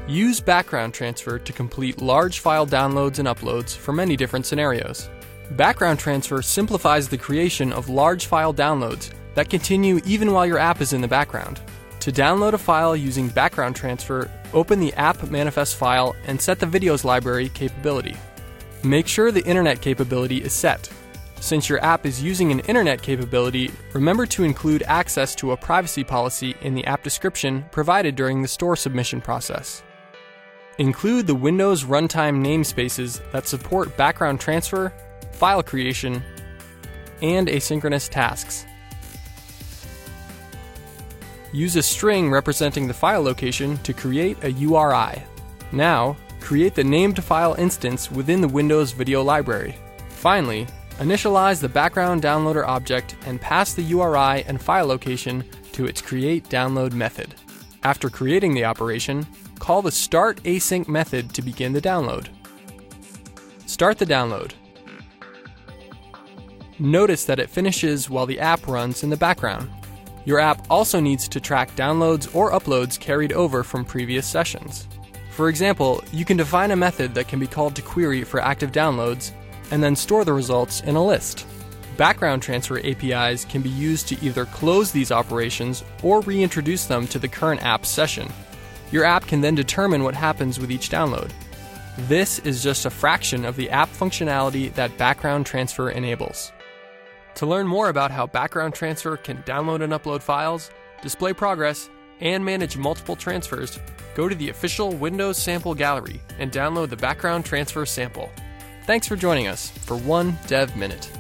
Use background transfer to complete large file downloads and uploads for many different scenarios. Background transfer simplifies the creation of large file downloads that continue even while your app is in the background. To download a file using background transfer, open the app manifest file and set the videos library capability. Make sure the internet capability is set. Since your app is using an internet capability, remember to include access to a privacy policy in the app description provided during the store submission process. Include the Windows runtime namespaces that support background transfer, file creation, and asynchronous tasks. Use a string representing the file location to create a URI. Now, create the named file instance within the Windows Video Library. Finally, initialize the background downloader object and pass the URI and file location to its createDownload method. After creating the operation, call the startAsync method to begin the download. Start the download. Notice that it finishes while the app runs in the background. Your app also needs to track downloads or uploads carried over from previous sessions. For example, you can define a method that can be called to query for active downloads and then store the results in a list. Background transfer APIs can be used to either close these operations or reintroduce them to the current app session. Your app can then determine what happens with each download. This is just a fraction of the app functionality that background transfer enables. To learn more about how background transfer can download and upload files, display progress, and manage multiple transfers, go to the official Windows Sample Gallery and download the background transfer sample. Thanks for joining us for One Dev Minute.